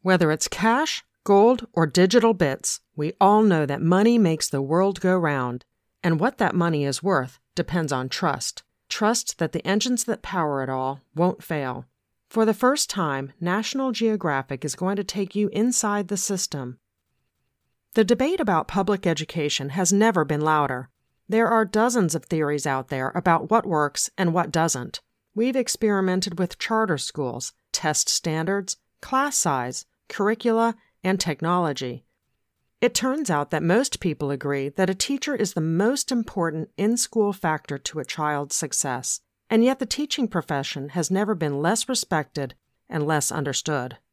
Whether it's cash, gold, or digital bits, we all know that money makes the world go round. And what that money is worth depends on trust. Trust that the engines that power it all won't fail. For the first time, National Geographic is going to take you inside the system. The debate about public education has never been louder. There are dozens of theories out there about what works and what doesn't. We've experimented with charter schools, test standards, class size, curricula, and technology. It turns out that most people agree that a teacher is the most important in-school factor to a child's success, and yet the teaching profession has never been less respected and less understood.